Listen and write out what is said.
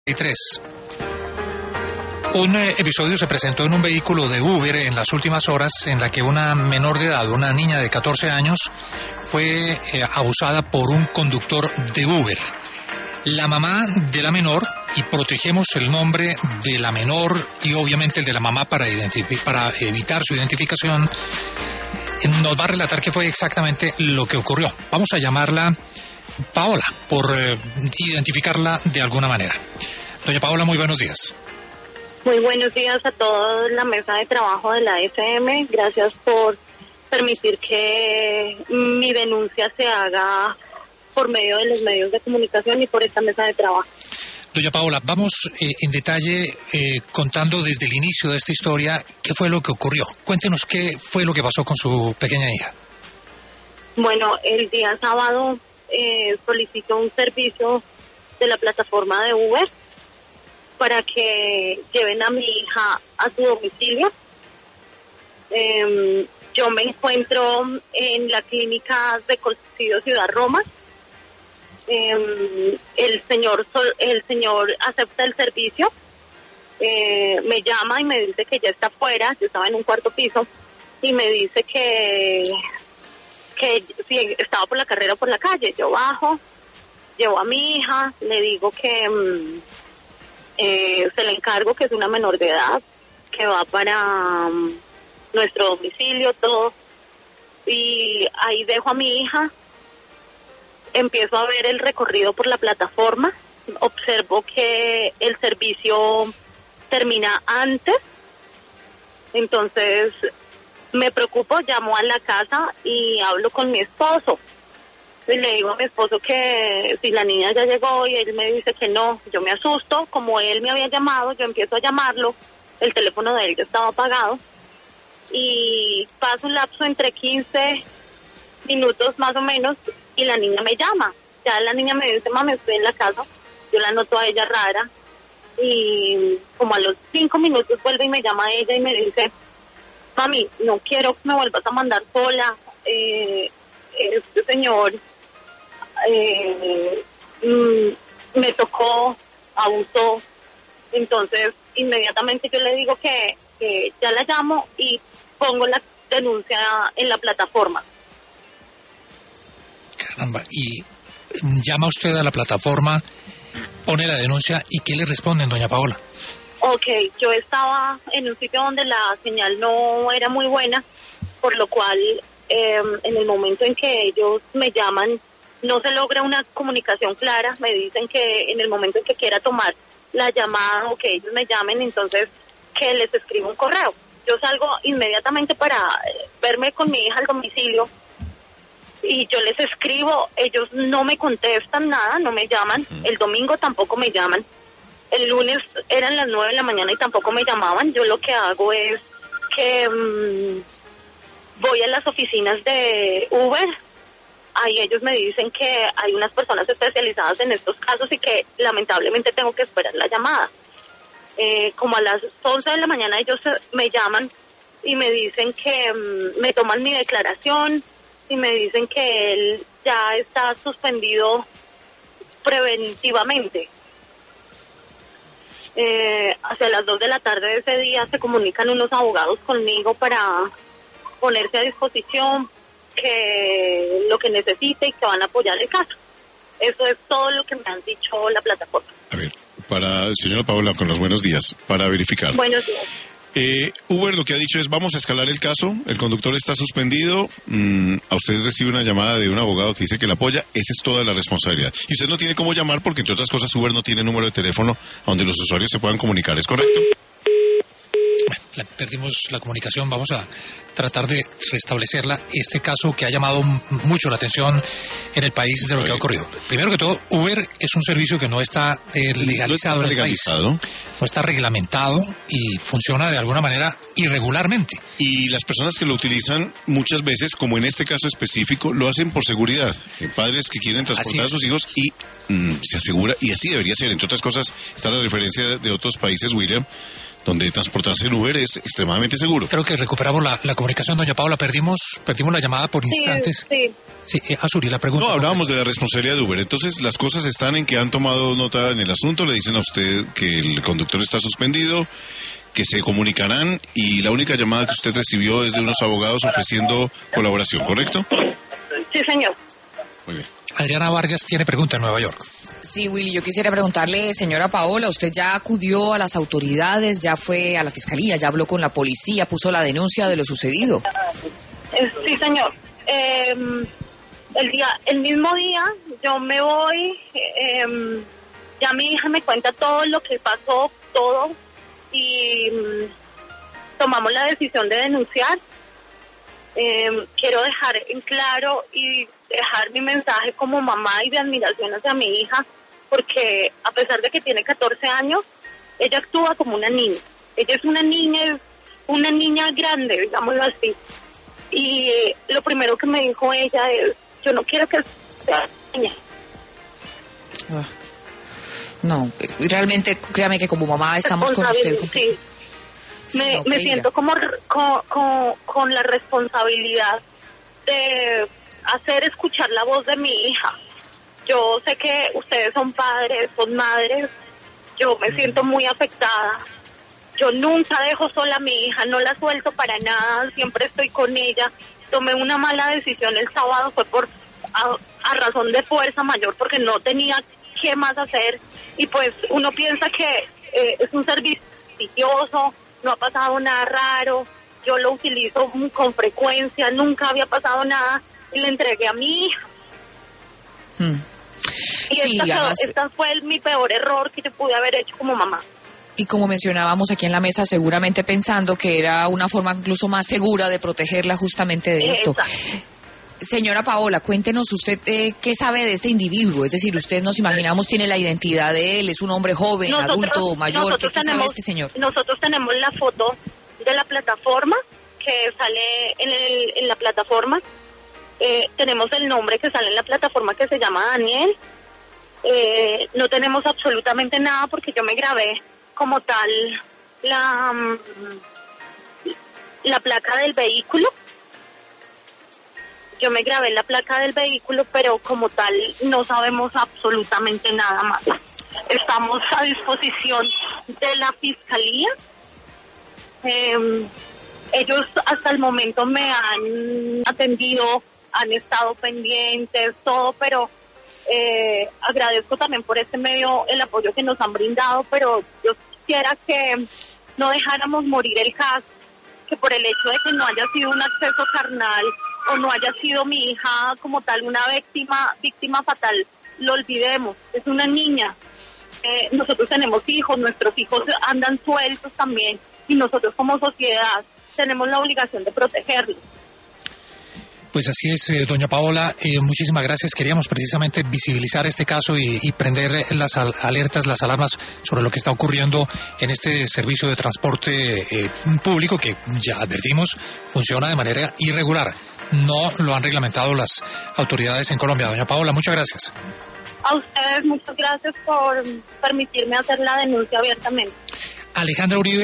3. Un episodio se presentó en un vehículo de Uber en las últimas horas en la que una menor de edad, una niña de 14 años, fue abusada por un conductor de Uber. La mamá de la menor, y protegemos el nombre de la menor y obviamente el de la mamá para evitar su identificación, nos va a relatar qué fue exactamente lo que ocurrió. Vamos a llamarla Paola, por identificarla de alguna manera. Doña Paola, muy buenos días. Muy buenos días a toda la mesa de trabajo de la FM. Gracias por permitir que mi denuncia se haga por medio de los medios de comunicación y por esta mesa de trabajo. Doña Paola, vamos en detalle contando desde el inicio de esta historia qué fue lo que ocurrió. Cuéntenos qué fue lo que pasó con su pequeña hija. Bueno, el día sábado solicitó un servicio de la plataforma de Uber para que lleven a mi hija a su domicilio. Yo me encuentro en la clínica de Cocido Ciudad Roma. El señor acepta el servicio, me llama y me dice que ya está afuera. Yo estaba en un cuarto piso y me dice que si estaba por la carrera o por la calle. Yo bajo, llevo a mi hija, le digo que se le encargo, que es una menor de edad, que va para nuestro domicilio, todo, y ahí dejo a mi hija. Empiezo a ver el recorrido por la plataforma, observo que el servicio termina antes, entonces me preocupo, llamo a la casa y hablo con mi esposo. Y le digo a mi esposo que si la niña ya llegó y él me dice que no. Yo me asusto, como él me había llamado, yo empiezo a llamarlo, el teléfono de él ya estaba apagado y pasa un lapso entre 15 minutos más o menos y la niña me llama. Ya la niña me dice, mami, estoy en la casa. Yo la noto a ella rara y como a los 5 minutos vuelve y me llama a ella y me dice, mami, no quiero que me vuelvas a mandar sola. Este señor me tocó, abusó. Entonces inmediatamente yo le digo que ya la llamo y pongo la denuncia en la plataforma. Caramba, y llama usted a la plataforma, pone la denuncia, ¿y qué le responden, doña Paola? Ok, yo estaba en un sitio donde la señal no era muy buena, por lo cual en el momento en que ellos me llaman no se logra una comunicación clara. Me dicen que en el momento en que quiera tomar la llamada o que ellos me llamen, entonces que les escribo un correo. Yo salgo inmediatamente para verme con mi hija al domicilio y yo les escribo, ellos no me contestan nada, no me llaman. El domingo tampoco me llaman. El lunes eran las 9 de la mañana y tampoco me llamaban. Yo lo que hago es que voy a las oficinas de Uber. Ahí ellos me dicen que hay unas personas especializadas en estos casos y que lamentablemente tengo que esperar la llamada. Como a las 11 de la mañana ellos me llaman y me dicen que me toman mi declaración y me dicen que él ya está suspendido preventivamente. Hacia las 2 de la tarde de ese día se comunican unos abogados conmigo para ponerse a disposición, que lo que necesite y que van a apoyar el caso. Eso es todo lo que me han dicho la plataforma. A ver, señora Paola, con los buenos días, para verificar. Buenos días. Uber lo que ha dicho es, vamos a escalar el caso, el conductor está suspendido, a usted recibe una llamada de un abogado que dice que la apoya, esa es toda la responsabilidad. Y usted no tiene cómo llamar porque, entre otras cosas, Uber no tiene número de teléfono a donde los usuarios se puedan comunicar, ¿es correcto? Perdimos la comunicación, vamos a tratar de restablecerla. Este caso que ha llamado mucho la atención en el país de lo que ha ocurrido. Primero que todo, Uber es un servicio que no está legalizado en el país. No está reglamentado y funciona de alguna manera irregularmente. Y las personas que lo utilizan muchas veces, como en este caso específico, lo hacen por seguridad. Padres que quieren transportar a sus hijos y se asegura, y así debería ser. Entre otras cosas, está la referencia de otros países, William, donde transportarse en Uber es extremadamente seguro. Creo que recuperamos la comunicación, doña Paola. Perdimos la llamada por instantes. Sí, Azuri, la pregunta. No, hablábamos de la responsabilidad de Uber. Entonces, las cosas están en que han tomado nota en el asunto, le dicen a usted que el conductor está suspendido, que se comunicarán, y la única llamada que usted recibió es de unos abogados ofreciendo colaboración, ¿correcto? Sí, señor. Muy bien. Adriana Vargas tiene pregunta en Nueva York. Sí, Willy, yo quisiera preguntarle, señora Paola, usted ya acudió a las autoridades, ya fue a la fiscalía, ya habló con la policía, puso la denuncia de lo sucedido. Sí, señor. El mismo día yo me voy, ya mi hija me cuenta todo lo que pasó, todo, y tomamos la decisión de denunciar. Quiero dejar en claro y dejar mi mensaje como mamá y de admiración hacia mi hija, porque a pesar de que tiene 14 años, ella actúa como una niña. Ella es una niña grande, digámoslo así. Y lo primero que me dijo ella es, yo no quiero que sea niña. No, realmente, créame que como mamá estamos con usted. Sí. Me siento como con la responsabilidad de hacer escuchar la voz de mi hija. Yo sé que ustedes son padres, son madres, yo me siento muy afectada. Yo nunca dejo sola a mi hija, no la suelto para nada, siempre estoy con ella. Tomé una mala decisión el sábado, fue a razón de fuerza mayor, porque no tenía qué más hacer. Y pues uno piensa que es un servicio religioso, no ha pasado nada raro, yo lo utilizo con frecuencia, nunca había pasado nada, y le entregué a mi hija. Y sí, esta fue mi peor error que yo pude haber hecho como mamá. Y como mencionábamos aquí en la mesa, seguramente pensando que era una forma incluso más segura de protegerla justamente de esto. Señora Paola, cuéntenos usted qué sabe de este individuo, es decir, usted nos imaginamos tiene la identidad de él, es un hombre joven, adulto, mayor, ¿qué sabe de este señor? Nosotros tenemos la foto de la plataforma que sale en la plataforma, tenemos el nombre que sale en la plataforma que se llama Daniel, no tenemos absolutamente nada porque yo me grabé como tal la placa del vehículo. Yo me grabé la placa del vehículo, pero como tal no sabemos absolutamente nada más. Estamos a disposición de la fiscalía. Ellos hasta el momento me han atendido, han estado pendientes, todo, pero agradezco también por este medio el apoyo que nos han brindado, pero yo quisiera que no dejáramos morir el caso, que por el hecho de que no haya sido un acceso carnal o no haya sido mi hija como tal una víctima fatal, lo olvidemos. Es una niña. Nosotros tenemos hijos, nuestros hijos andan sueltos también, y nosotros como sociedad tenemos la obligación de protegerlos. Pues así es, doña Paola, muchísimas gracias. Queríamos precisamente visibilizar este caso y prender las alertas, las alarmas sobre lo que está ocurriendo en este servicio de transporte público que ya advertimos funciona de manera irregular. No lo han reglamentado las autoridades en Colombia. Doña Paola, muchas gracias. A ustedes muchas gracias por permitirme hacer la denuncia abiertamente. Alejandra Uribe.